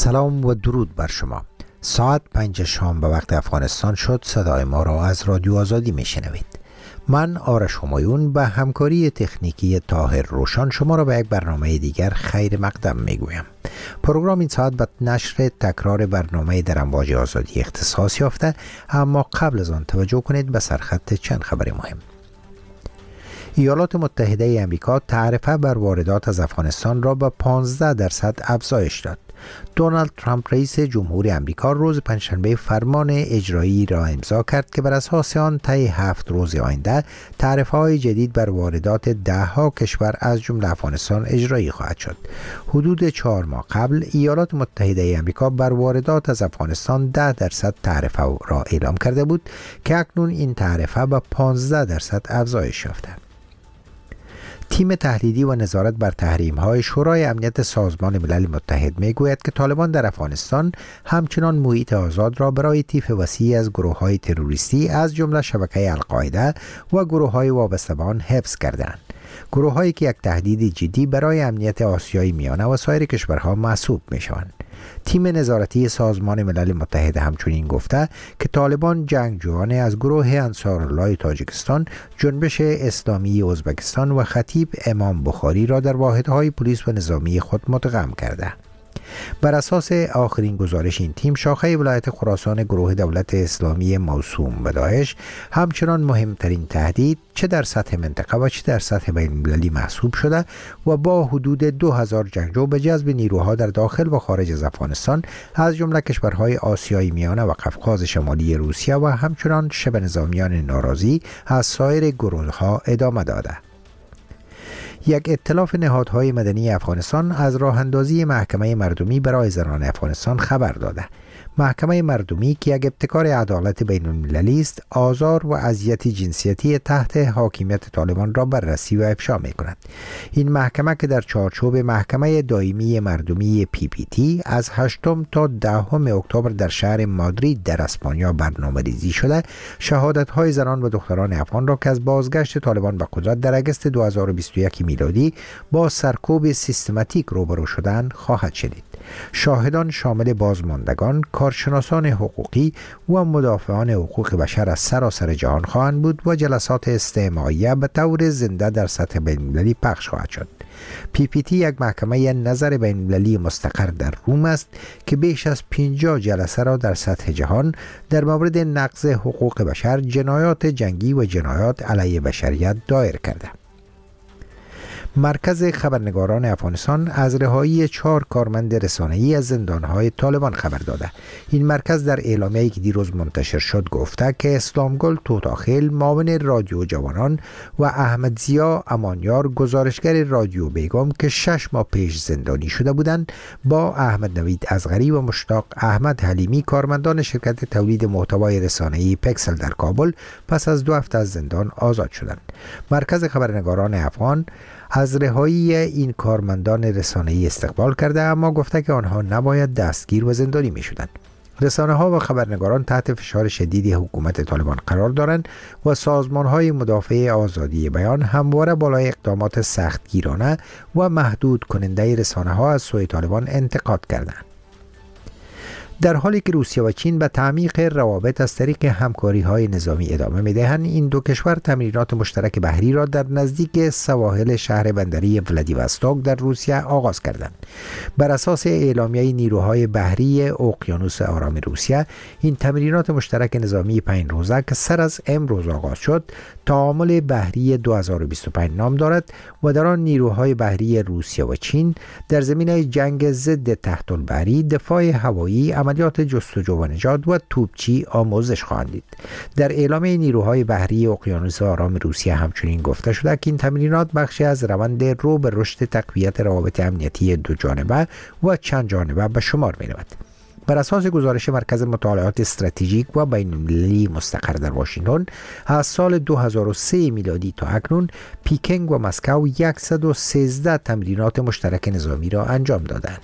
سلام و درود بر شما. ساعت 5 شام به وقت افغانستان شد. صدای ما را از رادیو آزادی میشنوید. من آرش همایون به همکاری تکنیکی طاهر روشان شما را به یک برنامه دیگر خیر مقدم میگویم. پروگرام این ساعت به نشر تکرار برنامه در امواج آزادی اختصاص یافته، اما قبل از آن توجه کنید به سرخط چند خبر مهم. ایالات متحده امریکا تعرفه بر واردات از افغانستان را به 15% افزایش داد. دونالد ترامپ رئیس جمهور امریکا روز پنجشنبه فرمان اجرایی را امضا کرد که بر اساس آن طی 7 روز آینده تعرفه‌های جدید بر واردات 10 کشور از جمله افغانستان اجرایی خواهد شد. حدود 4 ماه قبل ایالات متحده امریکا بر واردات از افغانستان 10% تعرفه را اعلام کرده بود که اکنون این تعرفه به 15% افزایش یافته. تیم تحلیلی و نظارت بر تحریم‌های شورای امنیت سازمان ملل متحد می‌گوید که طالبان در افغانستان همچنان محیط آزاد را برای طیف وسیعی از گروه‌های تروریستی از جمله شبکه القاعده و گروه‌های وابسته به آن حفظ کرده‌اند. گروه‌هایی که یک تهدید جدی برای امنیت آسیای میانه و سایر کشورها محسوب می‌شوند. تیم نظارتی سازمان ملل متحد همچنین گفته که طالبان جنگجویان از گروه انصارالله تاجیکستان، جنبش اسلامی ازبکستان و خطیب امام بخاری را در واحدهای پلیس و نظامی خود مدغم کرده. بر اساس آخرین گزارش این تیم، شاخه ولایت خراسان گروه دولت اسلامی موسوم به داعش همچنان مهمترین تهدید چه در سطح منطقه و چه در سطح بین‌المللی محسوب شده و با حدود 2000 جنگجو به جذب نیروها در داخل و خارج از افغانستان از جمله کشورهای آسیای میانه و قفقاز شمالی روسیه و همچنان شبه نظامیان ناراضی از سایر گروه‌ها ادامه داده. یک ائتلاف نهادهای مدنی افغانستان از راه اندازی محکمه مردمی برای زنان افغانستان خبر داده. محکمه مردمی که یک ابتکار عدالت بین المللی است، آزار و اذیت جنسیتی تحت حاکمیت طالبان را بررسی و افشا می کند. این محکمه که در چارچوب محکمه دائمی مردمی PPT از 8 تا 10 اکتبر در شهر مادرید در اسپانیا برنامه‌ریزی شده، شهادت‌های زنان و دختران افغان را که از بازگشت طالبان به قدرت در اگست 2021 میلادی با سرکوب سیستماتیک روبرو شدن خواهد شنید. شاهدان شامل بازماندگان، کارشناسان حقوقی و مدافعان حقوق بشر از سراسر جهان خواهند بود و جلسات استماعیه به طور زنده در سطح بین‌المللی پخش خواهد شد. PPT یک محکمه نظر بین‌المللی مستقر در روم است که بیش از 50 جلسه را در سطح جهان در مورد نقض حقوق بشر، جنایات جنگی و جنایات علیه بشریت دایر کرده. مرکز خبرنگاران افغانستان از رهایی 4 کارمند رسانه‌ای از زندانهای طالبان خبر داده. این مرکز در اعلامیه‌ای که دیروز منتشر شد گفته که اسلامگل توتاخیل، معاون رادیو جوانان و احمد ضیا امانیار، گزارشگر رادیو بیگم که 6 ماه پیش زندانی شده بودند، با احمد نوید اصغری و مشتاق احمد حلیمی، کارمندان شرکت تولید محتوای رسانه‌ای پکسل در کابل، پس از 2 هفته از زندان آزاد شدند. مرکز خبرنگاران افغان از رهایی این کارمندان رسانه‌ای استقبال کرده، اما گفته که آنها نباید دستگیر و زندانی می شدند. رسانه‌ها و خبرنگاران تحت فشار شدید حکومت طالبان قرار دارند و سازمان‌های مدافع آزادی بیان همواره بالای اقدامات سختگیرانه و محدود کننده رسانه‌ها از سوی طالبان انتقاد کردند. در حالی که روسیه و چین به تعمیق روابط از طریق همکاری‌های نظامی ادامه می‌دهند، این دو کشور تمرینات مشترک بحری را در نزدیک سواحل شهر بندری ولادیواستوک در روسیه آغاز کردند. بر اساس اعلامیه نیروهای بحری اقیانوس آرام روسیه، این تمرینات مشترک نظامی 5 روزه که سر از امروز آغاز شد، تعامل بحری 2025 نام دارد و در آن نیروهای بحری روسیه و چین در زمینه جنگ ضد تحت البحری، دفاع هوایی، عملیات جستجو و نجات و توپچی آموزش خواهند دید. در اعلامیه نیروهای بحری اقیانوس آرام روسیه همچنین گفته شده که این تمرینات بخشی از روند رو به رشد تقویت روابط امنیتی دو جانبه و چند جانبه به شمار می رود. بر اساس گزارش مرکز مطالعات استراتژیک و بین‌المللی مستقر در واشنگتن، از سال 2003 میلادی تا اکنون پیکنگ و مسکو 113 تمرینات مشترک نظامی را انجام دادند.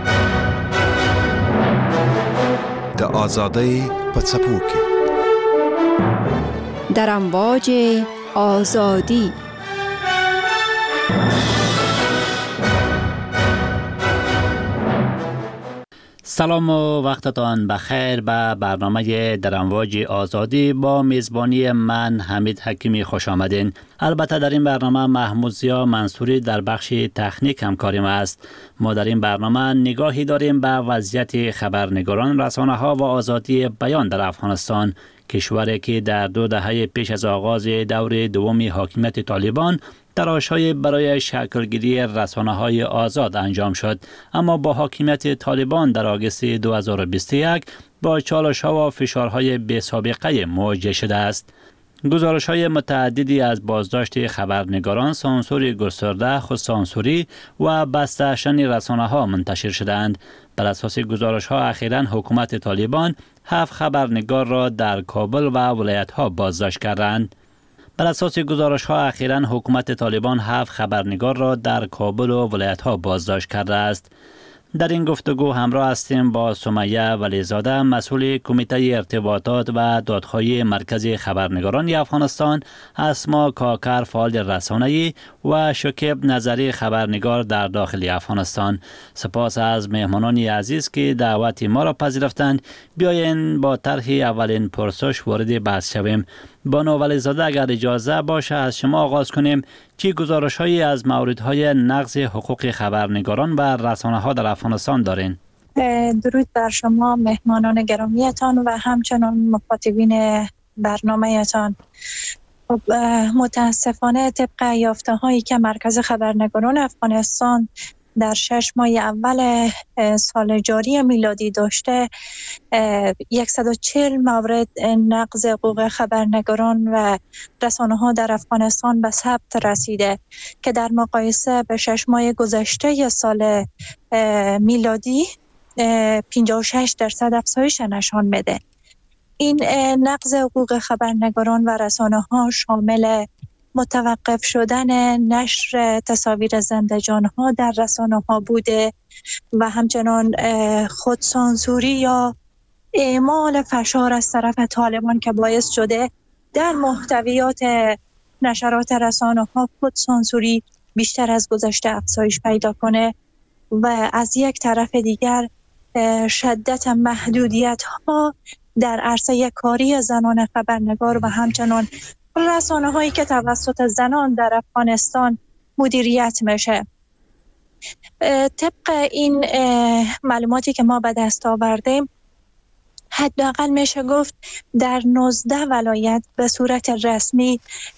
د آزادۍ په څپو کې در امواج آزادی. سلام و وقتتان بخیر به برنامه در امواج آزادی با میزبانی من حمید حکیمی خوش آمدین. البته در این برنامه محمود ضیا منصوری در بخش تکنیک همکاریم است. ما در این برنامه نگاهی داریم به وضعیت خبرنگاران، رسانه ها و آزادی بیان در افغانستان، کشوری که در 2 دهه پیش از آغاز دور دوم حاکمیت طالبان تلاش‌های برای شکلگیری رسانه‌های آزاد انجام شد، اما با حاکمیت طالبان در آگوست 2021 با چالش‌ها و فشارهای بی‌سابقه مواجه شده است. گزارش‌های متعددی از بازداشت خبرنگاران، سانسور گسترده، خودسانسوری و بسته شدن رسانه‌ها منتشر شدند. بر اساس گزارش‌ها اخیراً حکومت طالبان 7 خبرنگار را در کابل و ولایت‌ها بازداشت کردند. بر اساس گزارش‌ها اخیراً حکومت طالبان 7 خبرنگار را در کابل و ولایت‌ها بازداشت کرده است. در این گفتگو همراه هستیم با سمیه ولیزاده، مسئول کمیته ارتباطات و دادخواهی مرکز خبرنگاران افغانستان، اسما کاکر فعال رسانه‌ای و شکیب نظری خبرنگار در داخل افغانستان. سپاس از مهمانان عزیز که دعوت ما را پذیرفتند. بیاین با طرح اولین پرسش وارد بحث شویم. بانو ولیزاده، اگر اجازه باشه از شما آغاز کنیم. چی گزارش‌هایی از موردهای نقض حقوق خبرنگاران و رسانه‌ها در افغانستان دارین؟ درود بر شما مهمانان گرامیتان و همچنان مخاطبین برنامه‌تان. متاسفانه طبق یافته‌هایی که مرکز خبرنگاران افغانستان در 6 ماه اول سال جاری میلادی داشته، 140 مورد نقض حقوق خبرنگاران و رسانه‌ها در افغانستان به ثبت رسیده که در مقایسه به 6 ماه گذشته سال میلادی 56% افزایش نشان میده. این نقض حقوق خبرنگاران و رسانه‌ها شامل متوقف شدن نشر تصاویر زنده جان‌ها در رسانه‌ها بوده و همچنان خودسانسوری یا اعمال فشار از طرف طالبان که باعث شده در محتویات نشرات رسانه‌ها خودسانسوری بیشتر از گذشته افزایش پیدا کنه و از یک طرف دیگر شدت محدودیت‌ها در عرصه کاری زنان خبرنگار و همچنان رسانه‌هایی که توسط زنان در افغانستان مدیریت میشه. طبق این معلوماتی که ما به دست آوردیم، حداقل میشه گفت در 19 ولایت به صورت رسمی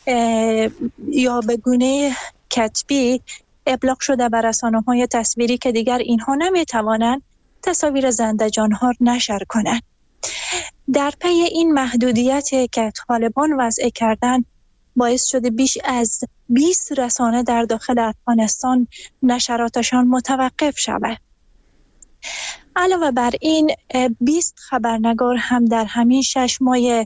یا به گونه کتبی ابلاغ شده بر رسانه‌های تصویری که دیگر اینها نمیتوانند تصاویر زنده جان‌ها نشر کنند. در پی این محدودیتی که طالبان وضع کردن باعث شده بیش از 20 رسانه در داخل افغانستان نشراتشان متوقف شود. علاوه بر این 20 خبرنگار هم در همین 6 ماه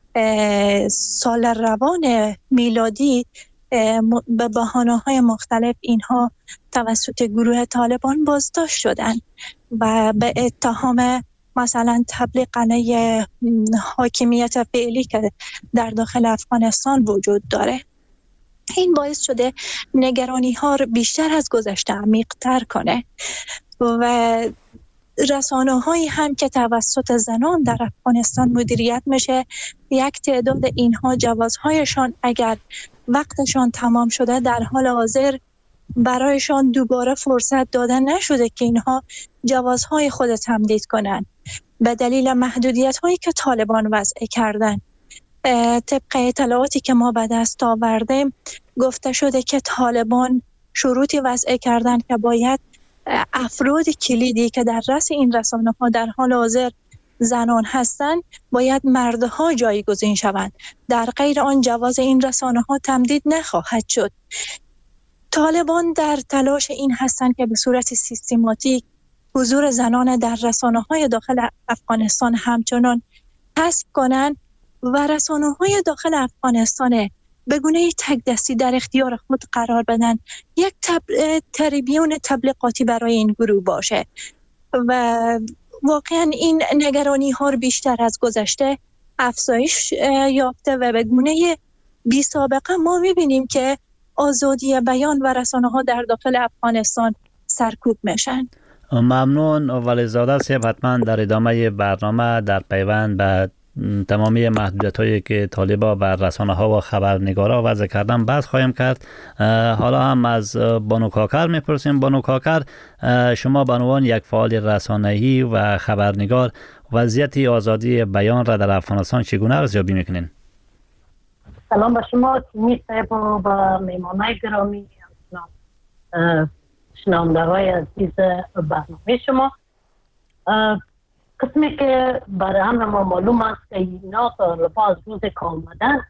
سال روان میلادی به بهانه‌های مختلف اینها توسط گروه طالبان بازداشت شدند و به اتهام مثلا تبلیغ علیه حاکمیت فعلی که در داخل افغانستان وجود داره. این باعث شده نگرانی ها رو بیشتر از گذشته عمیق‌تر کنه و رسانه هایی هم که توسط زنان در افغانستان مدیریت میشه، یک تعداد اینها جوازهایشان اگر وقتشان تمام شده در حال حاضر برایشان دوباره فرصت داده نشده که اینها جوازهای خود تمدید کنند به دلیل محدودیت هایی که طالبان وضع کردن. طبق اطلاعاتی که ما به دست آوردیم گفته شده که طالبان شروطی وضع کردن که باید افراد کلیدی که در رأس این رسانه ها در حال حاضر زنان هستند باید مردها جایگزین شوند، در غیر آن جواز این رسانه ها تمدید نخواهد شد. طالبان در تلاش این هستند که به صورت سیستماتیک حضور زنان در رسانه‌های داخل افغانستان همچنان حذف کنند و رسانه‌های داخل افغانستان به گونه تک دستی در اختیار خود قرار بدن، یک تریبیون تبلیغاتی برای این گروه باشه و واقعا این نگرانی ها رو بیشتر از گذشته افزایش یافته و به گونه بی سابقه ما می‌بینیم که آزادی بیان و رسانه‌ها در داخل افغانستان سرکوب میشن. ممنون ولیزاده صاحب. حتما در ادامه برنامه در پیوند به تمامی محدودیت‌هایی که طالبان بر رسانه‌ها و خبرنگارا وضع کردن بحث خواهیم کرد. حالا هم از بانو کاکر میپرسیم. بانو کاکر، شما به عنوان یک فعال رسانه‌ای و خبرنگار وضعیت آزادی بیان را در افغانستان چگونه ارزیابی میکنین؟ سلام به شما تیمی صاحب و به میمانای گرامی، شنونده‌های عزیز برنامه شما. قسمی که برای همه ما معلوم است که اینا طالبان از روز که آمدن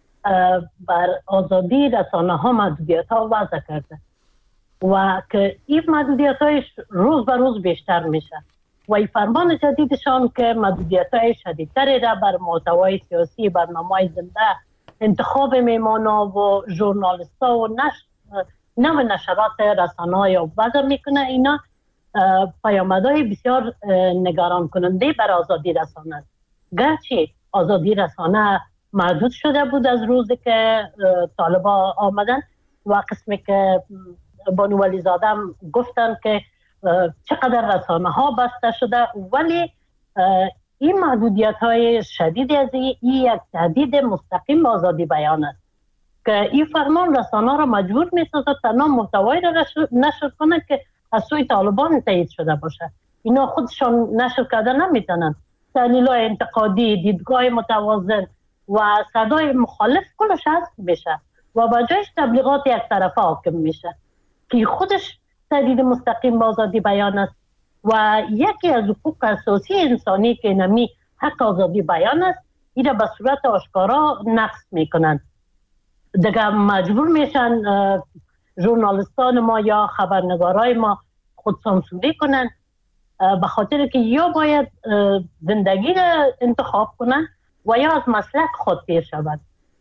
بر آزادی رسانه ها محدودیت ها وضع کرده و که این محدودیت های روز به روز بیشتر میشه و این فرمان جدیدشان که محدودیت های شدیدتری را بر محتوای سیاسی، برنامه‌های زنده، انتخاب میمانا و ژورنالیستا و نوع نشرات رسانه های وضع میکنه. اینا پیامدهای بسیار نگران کننده بر آزادی رسانه است. گرچه آزادی رسانه محدود شده بود از روزی که طالبان آمدن و قسمی که بانو ولیزاده هم گفتن که چقدر رسانه ها بسته شده، ولی این محدودیت های شدید از این یک تهدید مستقیم به آزادی بیان است که این فرمان رسانه را مجبور می سازد تنها محتوایی را نشر کنند که از سوی طالبان تایید شده باشه. اینا خودشان نشر کرده نمیتونن. تحلیل‌های انتقادی، دیدگاه متوازن و صدای مخالف کلش حذف میشه و با جایش تبلیغات یک طرفه حاکم میشه که خودش تهدید مستقیم به آزادی بیان است و یکی از حقوق اساسی انسانی که نمی حق آزادی بیان است، این را به صورت آشکارا نقض میکنن. دیگه مجبور میشن ژورنالیستان ما یا خبرنگارای ما خود سانسوری کنن به خاطر که یا باید زندگی را انتخاب کنن و یا از مسلک خود پیر شود.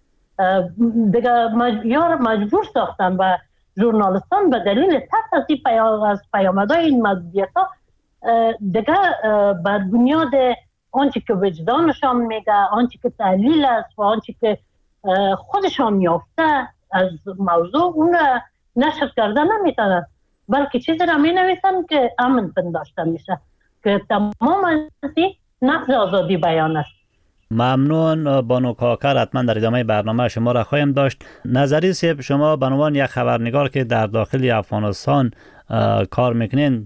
دیگه یا مجبور ساختن و ژورنالیستان به دلیل ترس از پیامدهای این محدودیت‌ها دیگه بر بنیاد آنچه که وجدانشان میگه، آنچه که تحلیل است و آنچه که خودشان یافته از موضوع اون نشر کرده نمیتونن، بلکه چیزی را می نویسن که امن پنداشته میشه که تمام از این نقض آزادی بیان است. ممنون بانو کاکر. حتما در ادامه برنامه شما را خواهیم داشت. نظری صاحب، شما به عنوان یک خبرنگار که در داخل افغانستان کار میکنین،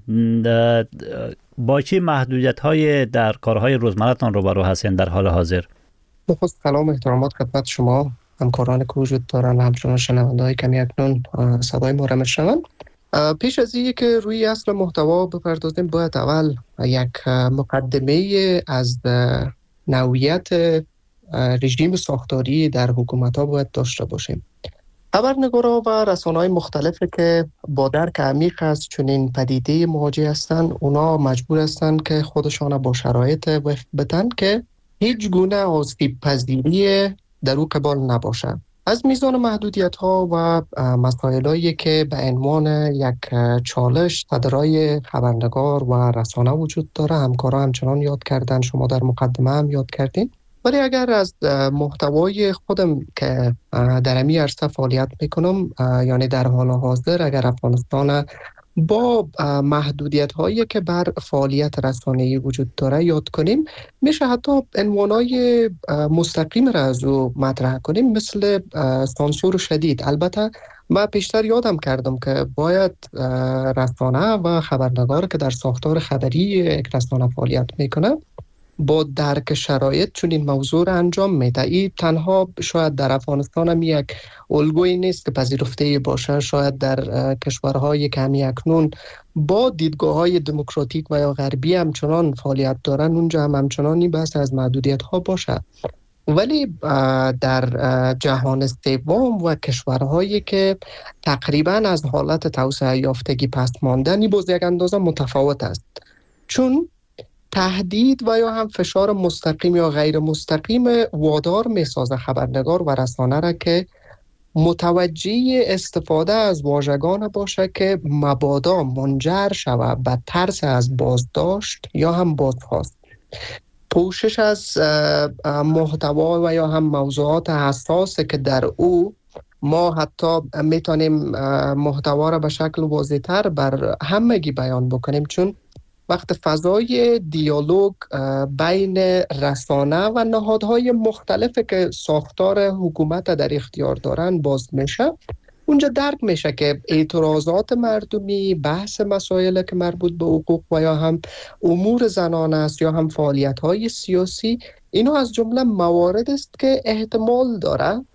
با چه محدودیت های در کارهای روزمره‌تان روبرو هستین در حال حاضر؟ نخست سلام احترامات خدمت شما، همکاران که وجود دارن، همچنان شنونده‌های کمی اکنون صدای ما را میشنوند. پیش از اینکه که روی اصل محتوا بپردازیم، باید اول یک مقدمه از نوعیت رژیم ساختاری در حکومت‌ها باید داشته باشیم. خبرنگارا و رسانه‌های مختلفی که با درک عمیق از چنین پدیده مواجه هستند، اونا مجبور هستند که خودشان با شرایط وفق بدن که هیچ گونه آسیب پذیری در او قبال نباشه. از میزان محدودیت‌ها و مسائلی که به عنوان یک چالش صدرای خبرنگار و رسانه وجود داره، همکارا همچنان یاد کردن، شما در مقدمه هم یاد کردین. ولی اگر از محتوای خودم که در امی عرصه فعالیت میکنم، یعنی در حال حاضر اگر افغانستان با محدودیت‌هایی که بر فعالیت رسانه‌ای وجود داره یاد کنیم، میشه حتی عنوانای مستقیم را از او مطرح کنیم، مثل سانسور شدید. البته من پیشتر یادم کردم که باید رسانه و خبرنگار که در ساختار خبری یک رسانه فعالیت میکنه با درک شرایط چون این موضوع را انجام میده. این تنها شاید در افغانستان هم یک الگویی نیست که پذیرفته باشه. شاید در کشورهای کمی اکنون با دیدگاه‌های دموکراتیک و یا غربی همچنان فعالیت دارن، اونجا هم همچنان این بحث از محدودیت‌ها باشه. ولی در جهان سوم و کشورهایی که تقریبا از حالت توسعه یافتگی پست ماندن، این باز یک اندازه متفاوت است، چون تهدید و یا هم فشار مستقیم یا غیر مستقیم وادار میسازه خبرنگار و رسانه را که متوجه استفاده از واژگان باشه که مبادا منجر شود به ترس از بازداشت یا هم بازخواست. پوشش از محتوا و یا هم موضوعات حساس که در او ما حتی میتونیم محتوا را به شکل واضح‌تر بر همگی بیان بکنیم، چون وقت فضای دیالوگ بین رسانه و نهادهای مختلفی که ساختار حکومت در اختیار دارن باز میشه، اونجا درک میشه که اعتراضات مردمی، بحث مسائل که مربوط به حقوق و یا هم امور زنان است یا هم فعالیت‌های سیاسی، اینا از جمله موارد است که احتمال داره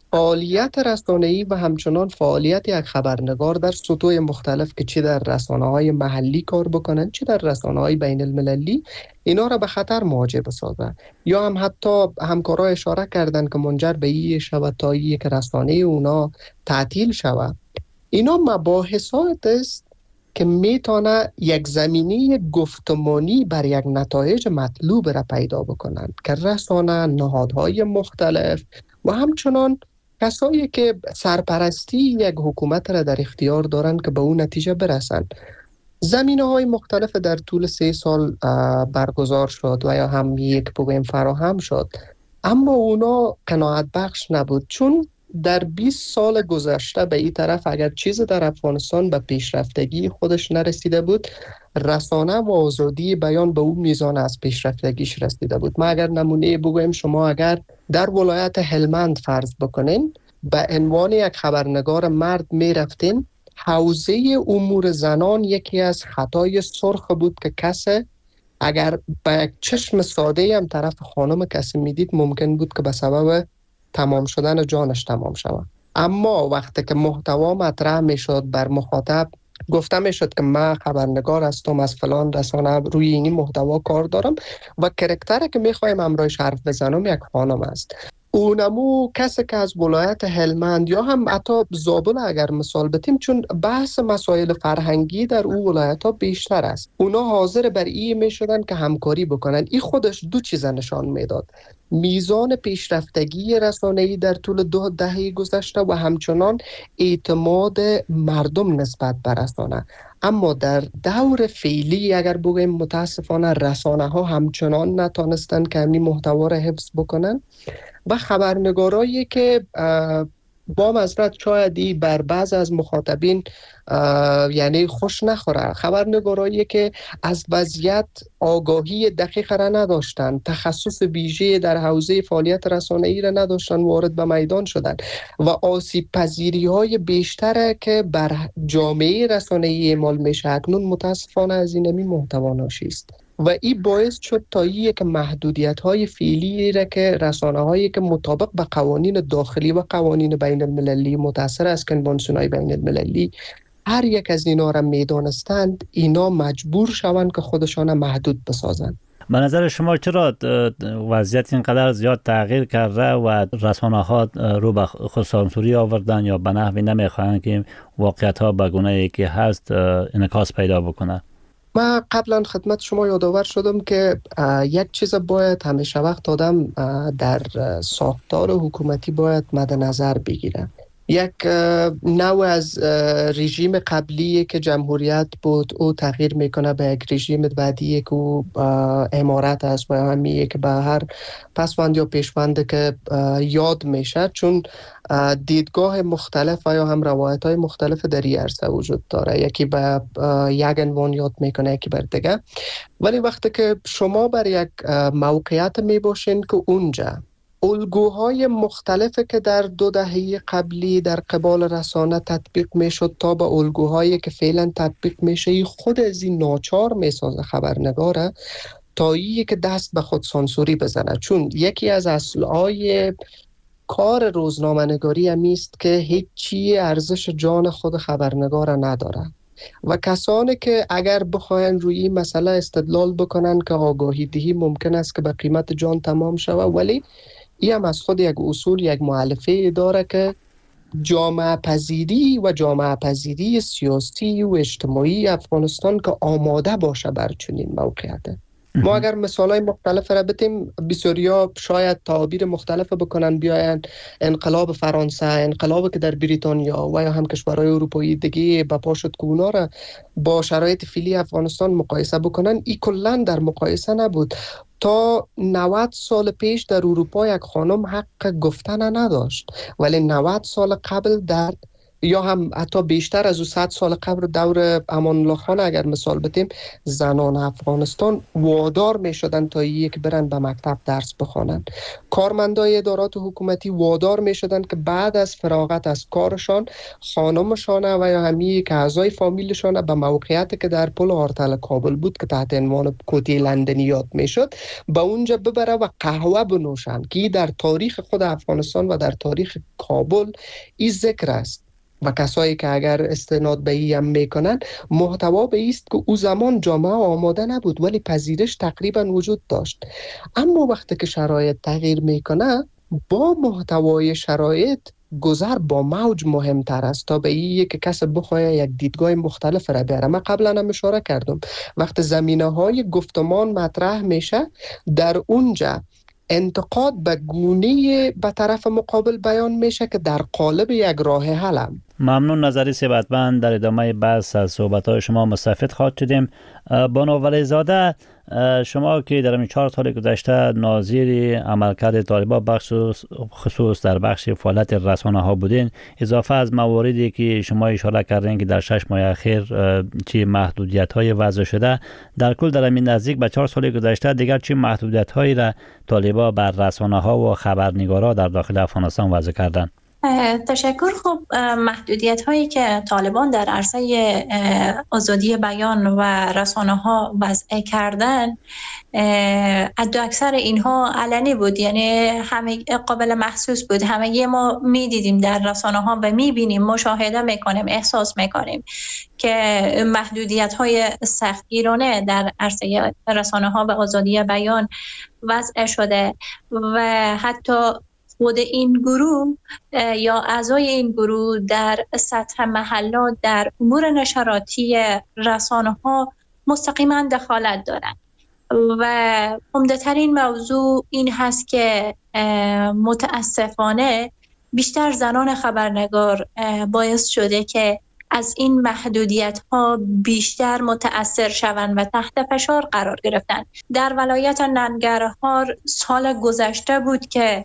فعالیت رسانه‌ای و همچنان فعالیت یک خبرنگار در سطوح مختلف که چی در رسانه‌های محلی کار بکنن چی در رسانه‌های بین المللی، اینا را به خطر مواجه بسازن. یا هم حتی همکارا اشاره کردن که منجر به این شود تا یک رسانه اونا تعطیل شود. اینا مباحثات است که میتونه یک زمینه گفتمانی بر یک نتایج مطلوب را پیدا بکنن که رسانه، نهادهای مختلف و همچنان کسایی که سرپرستی یک حکومت را در اختیار دارند که به اون نتیجه برسن. زمینه‌های مختلف در طول 3 سال برگزار شد و یا هم یک بگویم فراهم شد، اما اونا قناعت بخش نبود، چون در 20 سال گذشته به این طرف اگر چیز در افغانستان به پیشرفتگی خودش نرسیده بود، رسانه و آزادی بیان به اون میزان از پیشرفتگیش رسیده بود. ما اگر نمونه بگویم، شما اگر در ولایت هلمند فرض بکنین به عنوان یک خبرنگار مرد میرفتین، حوزه امور زنان یکی از خطای سرخ بود که کسی اگر به یک چشم ساده هم طرف خانم کسی میدید ممکن بود که به سبب تمام شدن جانش تمام شود. اما وقتی که محتوا مطرح میشد بر مخاطب گفته میشد که من خبرنگار هستم از فلان رسانه، روی این محتوا کار دارم و کرکتری که میخوایم امروز حرف بزنم یک خانم است، اونمو کسی که از ولایت هلمند یا هم حتی زابل اگر مثال بتیم، چون بحث مسائل فرهنگی در اون ولایت ها بیشتر است، اونا حاضر بر این می شدن که همکاری بکنن. این خودش دو چیز نشان میداد: میزان پیشرفتگی رسانه‌ای در طول 2 دهه گذشته و همچنان اعتماد مردم نسبت به رسانه. اما در دور فعلی اگر بگویم متاسفانه رسانه ها همچنان نتانستن که همین محتوا را حفظ بکنن و خبرنگارایی که با معذرت شایدی بر بعض از مخاطبین یعنی خوش نخوره، خبرنگارایی که از وضعیت آگاهی دقیق را نداشتن، تخصص ویژه در حوزه فعالیت رسانه‌ای را نداشتن، وارد به میدان شدن و آسیب پذیری های بیشتر که بر جامعه رسانه‌ای اعمال میشه اکنون متاسفانه از این محتوا ناشی است. و این باعث شد تا یک محدودیت‌های فعلی را که رسانه‌هایی که مطابق به قوانین داخلی و قوانین بین المللی متأثر از کنوانسیون‌های بین المللی هر یک از اینا را میدانستند، اینا مجبور شوند که خودشان محدود بسازند. به نظر شما چرا وضعیت اینقدر زیاد تغییر کرده و رسانه‌ها رو به خودسانسوری آوردن یا به نحوی نمیخواهند که واقعیت‌ها به گونه‌ای که هست انعکاس پیدا بکنه؟ من قبلا خدمت شما یادآور شدم که یک چیز باید همیشه وقت آدم در ساختار حکومتی باید مد نظر بگیره. یک نوع از رژیم قبلی که جمهوریت بود او تغییر میکنه به یک رژیم بعدی که امارت است و همیه که به هر پسوند یا پیشوند که یاد میشه، چون دیدگاه مختلف و یا هم روایت های مختلف در این عرصه وجود داره، یکی به یک عنوان یاد میکنه یکی بر دیگه. ولی وقتی که شما بر یک موقعیت میباشین که اونجا الگوهای مختلفی که در 2 دهه قبلی در قبال رسانه تطبیق میشد تا به الگوهایی که فعلا تطبیق میشه، خود از این ناچار میسازه خبرنگاره تا این که دست به خود سانسوری بزنه. چون یکی از اصلهای کار روزنامه نگاری همیست که هیچی ارزش جان خود خبرنگار نداره و کسانی که اگر بخواین روی این مسئله استدلال بکنن که آگاهی دهی ممکن است که به قیمت جان تمام شود، ولی این هم از خود یک اصول، یک مؤلفه داره که جامعه پذیری سیاسی و اجتماعی افغانستان که آماده باشه بر چنین موقعیت. ما اگر مثالای مختلف را بتیم، بسیاریا شاید تعابیر مختلف بکنن، بیاین انقلاب فرانسه، انقلابی که در بریتانیا و یا هم کشورهای اروپایی دیگه بپا شد که اونا را با شرایط فعلی افغانستان مقایسه بکنن، این کلا در مقایسه نبود. تا 90 سال پیش در اروپا یک خانم حق گفتن نداشت، ولی 90 سال قبل در یا هم حتی بیشتر از 100 سال قبل دور امان الله خان اگر مثال بتیم، زنان افغانستان وادار می شدن تا یک برن به مکتب درس بخوانن. کارمندای ادارات حکومتی وادار می شدن که بعد از فراغت از کارشان خانمشان و یا همی که اعضای فامیلشان به موقعیتی که در پل آرتل کابل بود که تحت عنوان کوتی لندنی یاد می شد به اونجا ببره و قهوه بنوشن، که در تاریخ خود افغانستان و در تاریخ کابل این ذکر است. و کسایی که اگر استناد به این هم میکنن، محتوا به است که او زمان جامعه آماده نبود ولی پذیرش تقریبا وجود داشت. اما وقتی که شرایط تغییر میکنه، با محتوای شرایط گذر با موج مهمتر است تا به این که کس بخواه یک دیدگاه مختلف را بیاره. من قبلا هم اشاره کردم وقتی زمینه های گفتمان مطرح میشه، در اونجا انتقاد به گونه به طرف مقابل بیان میشه که در قالب یک راه حل. ممنون. نظری ثروتمند. در ادامه بحث از صحبت‌های شما مستفید خواهد شدیم. بانو ولیزاده، شما که در این 4 سال گذشته ناظر عملکرد طالبان بخش خصوص در بخش فعالیت رسانه‌ها بودین، اضافه از مواردی که شما اشاره کردین که در 6 ماه اخیر چه محدودیت‌های وضع شده، در کل در این نزدیک به 4 سال گذشته دیگر چه محدودیت‌هایی را طالبان بر رسانه‌ها و خبرنگارا در داخل افغانستان وضع کردند؟ تشکر. خب محدودیت هایی که طالبان در عرصه آزادی بیان و رسانه ها وضع کردن، حد اکثر اینها علنی بود، یعنی همه قابل محسوس بود. همه ما میدیدیم در رسانه ها و میبینیم، مشاهده میکنیم، احساس میکنیم که محدودیت های سختگیرانه در عرصه رسانه ها و آزادی بیان وضع شده و حتی خود این گروه یا اعضای این گروه در سطح محلات در امور نشراتی رسانه ها مستقیما دخالت دارند و عمده ترین موضوع این هست که متاسفانه بیشتر زنان خبرنگار باعث شده که از این محدودیت ها بیشتر متأثر شوند و تحت فشار قرار گرفتند. در ولایت ننگرهار سال گذشته بود که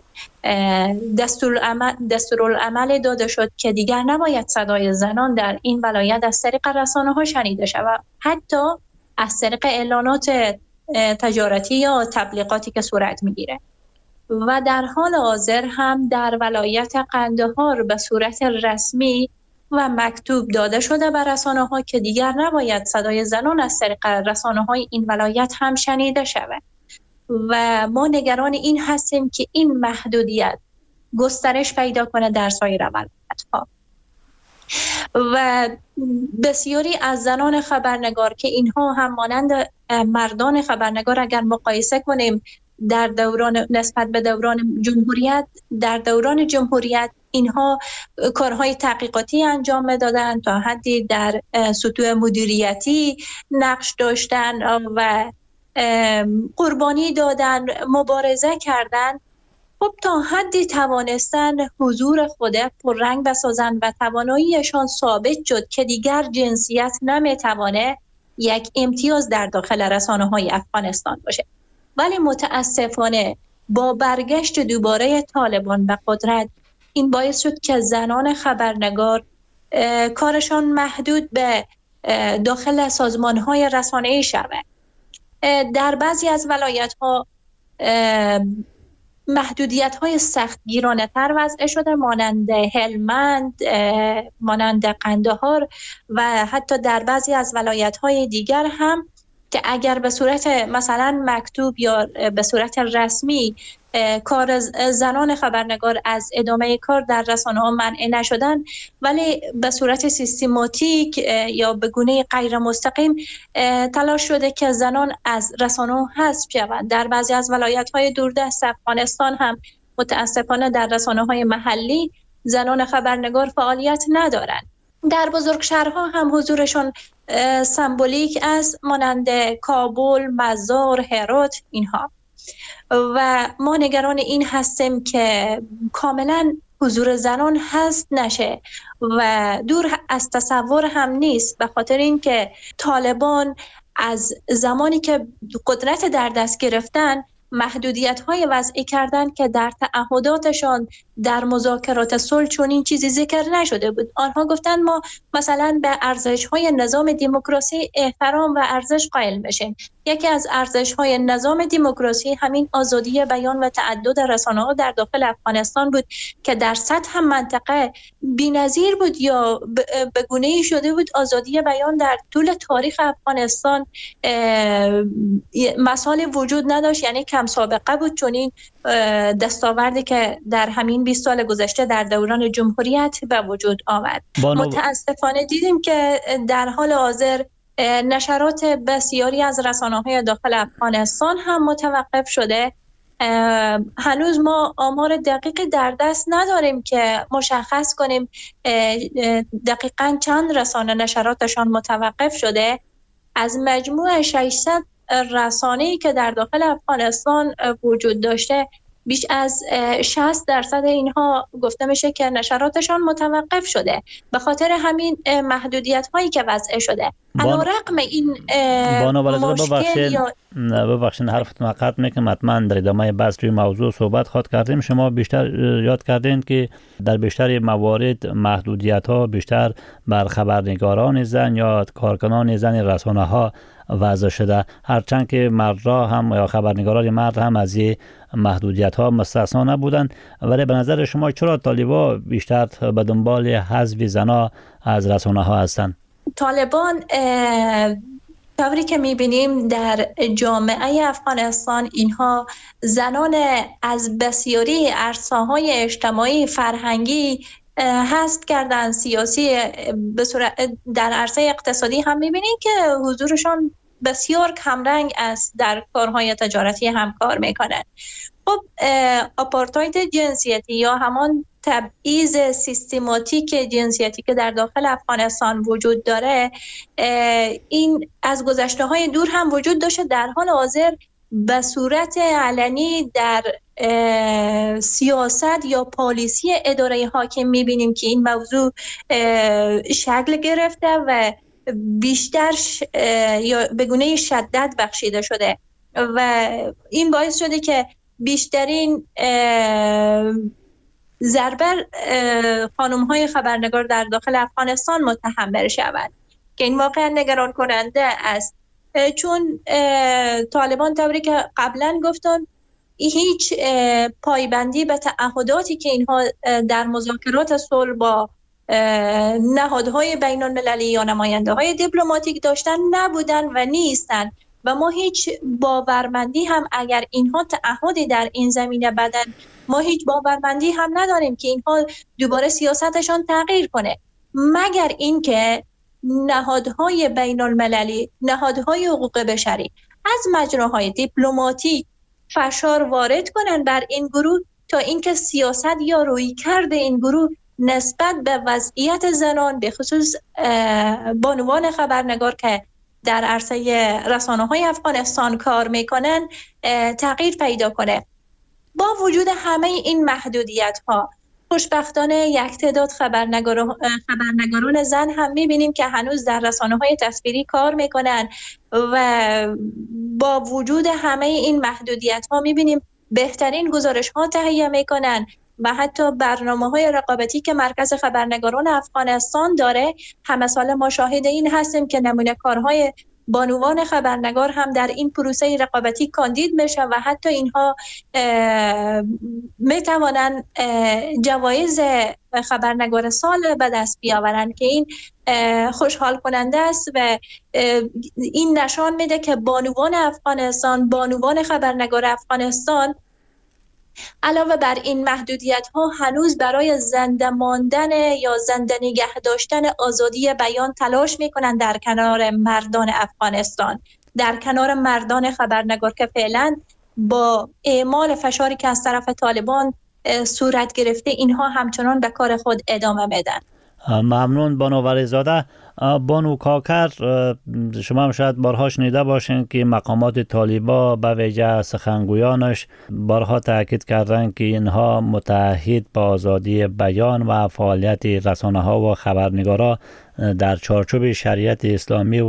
دستورالعمل داده شد که دیگر نباید صدای زنان در این ولایت از طریق رسانه ها شنیده شود، حتی از طریق اعلانات تجارتی یا تبلیغاتی که صورت میگیره. و در حال حاضر هم در ولایت قندهار به صورت رسمی و مکتوب داده شده به رسانه ها که دیگر نباید صدای زنان از طریق رسانه های این ولایت هم شنیده شود و ما نگران این هستیم که این محدودیت گسترش پیدا کنه در سایر ولایت ها. و بسیاری از زنان خبرنگار که اینها هم مانند مردان خبرنگار اگر مقایسه کنیم در دوران نسبت به دوران جمهوریت، در دوران جمهوریت اینها کارهای تحقیقاتی انجام دادن، تا حدی در سطوح مدیریتی نقش داشتن و قربانی دادن، مبارزه کردن. خب تا حدی توانستن حضور خود پررنگ بسازن و تواناییشان ثابت شد که دیگر جنسیت نمیتوانه یک امتیاز در داخل رسانه‌های افغانستان باشه. ولی متاسفانه با برگشت دوباره طالبان به قدرت، این باعث شد که زنان خبرنگار کارشان محدود به داخل سازمان‌های رسانه‌ای شود. در بعضی از ولایت‌ها محدودیت‌های سختگیرانه‌تر وضع شده، مانند هلمند، مانند قندهار و حتی در بعضی از ولایت‌های دیگر هم که اگر به صورت مثلا مکتوب یا به صورت رسمی کار زنان خبرنگار از ادامه کار در رسانه‌ها منع نشدن، ولی به صورت سیستماتیک یا به گونه غیر مستقیم تلاش شده که زنان از رسانه‌ها حذف شوند. در بعضی از ولایت‌های دوردست افغانستان هم متاسفانه در رسانه‌های محلی زنان خبرنگار فعالیت ندارند در بزرگ شهرها هم حضورشون سمبولیک است، مانند کابل، مزار، هرات اینها. و ما نگران این هستیم که کاملا حضور زنان هست نشه و دور از تصور هم نیست، به خاطر اینکه طالبان از زمانی که قدرت در دست گرفتن محدودیت‌های وضعی کردن که در تعهداتشان در مذاکرات صلح چون این چیزی ذکر نشده بود. آنها گفتن ما مثلا به ارزش‌های نظام دموکراسی احترام و ارزش قائل بشیم. یکی از ارزش‌های نظام دموکراسی همین آزادی بیان و تعدد رسانه‌ها در داخل افغانستان بود که در سطح منطقه بی‌نظیر بود یا به گونه‌ای شده بود. آزادی بیان در طول تاریخ افغانستان مثال وجود نداشت، یعنی کم سابقه بود چون این دستاوردی که در همین 20 سال گذشته در دوران جمهوریت به وجود آمد. متاسفانه دیدیم که در حال حاضر نشرات بسیاری از رسانه‌های داخل افغانستان هم متوقف شده. هنوز ما آمار دقیقی در دست نداریم که مشخص کنیم دقیقاً چند رسانه نشراتشان متوقف شده. از مجموع 600 رسانه‌ای که در داخل افغانستان وجود داشته، بیش از 60% اینها گفته میشه که نشراتشان متوقف شده به خاطر همین محدودیت هایی که وضع شده. علیرغم این مشکل ببخشید حرفتون قطع میکنم، حتما در ادامه بحث روی موضوع صحبت خواهد کردیم. شما بیشتر یاد کردین که در بیشتر موارد محدودیت ها بیشتر بر خبرنگاران زن یا کارکنان زن رسانه ها وضع شده، هرچند که مردها هم یا خبرنگاران مرد هم از این محدودیت ها مستثنا نبودند. ولی به نظر شما چرا طالبان بیشتر به دنبال حذف زنها از رسانه ها هستند؟ طالبان طوری که میبینیم در جامعه افغانستان اینها زنان از بسیاری عرصه‌های اجتماعی فرهنگی حذف کردن، سیاسی به صورت در عرصه اقتصادی هم میبینیم که حضورشان بسیار کمرنگ است، در کارهای تجارتی هم کار میکنن. خب آپارتاید جنسیتی یا همان تبعیض سیستماتیک جنسیتی که در داخل افغانستان وجود داره، این از گذشته های دور هم وجود داشته. در حال حاضر به صورت علنی در سیاست یا پالیسی اداره حاکم میبینیم که این موضوع شکل گرفته و بیشتر یا به گونه شدت بخشیده شده و این باعث شده که بیشترین ضربه خانم‌های خبرنگار در داخل افغانستان متحمل شوند که این واقعا نگران کننده است، چون طالبان طوری که قبلا گفتن هیچ پایبندی به تعهداتی که اینها در مذاکرات صلح با نهادهای بین المللی یا نماینده‌های دیپلماتیک داشتن نبودن و نیستن و ما هیچ باورمندی هم اگر اینها تعهدی در این زمینه بدن، ما هیچ باورمندی هم نداریم که اینها دوباره سیاستشان تغییر کنه، مگر اینکه نهادهای بین المللی، نهادهای حقوق بشری از مجراهای دیپلماتیک فشار وارد کنن بر این گروه تا اینکه سیاست یا رویکرد این گروه نسبت به وضعیت زنان به خصوص بانوان خبرنگار که در عرصه رسانه‌های افغانستان کار میکنن تغییر پیدا کنه. با وجود همه این محدودیت‌ها خوشبختانه یک تعداد خبرنگاران زن هم می‌بینیم که هنوز در رسانه‌های تصویری کار میکنن و با وجود همه این محدودیت‌ها می‌بینیم بهترین گزارش‌ها تهیه میکنن و حتی برنامه‌های رقابتی که مرکز خبرنگاران افغانستان داره، همه سال ما شاهد این هستیم که نمونه کارهای بانوان خبرنگار هم در این پروسه رقابتی کاندید میشه و حتی اینها میتوانند جوایز خبرنگار سال به دست بیاورن که این خوشحال کننده است و این نشان میده که بانوان افغانستان، بانوان خبرنگار افغانستان علاوه بر این محدودیت‌ها هنوز برای زنده ماندن یا زنده نگه داشتن آزادی بیان تلاش می‌کنند در کنار مردان افغانستان، در کنار مردان خبرنگار که فعلا با اعمال فشاری که از طرف طالبان صورت گرفته اینها همچنان به کار خود ادامه میدن. ممنون بانو ولیزاده. بانو کاکر، شما هم شاید بارها شنیده باشین که مقامات طالبا به ویژه سخنگویانش بارها تاکید کردن که اینها متعهد به آزادی بیان و فعالیت رسانه ها و خبرنگارا در چارچوب شریعت اسلامی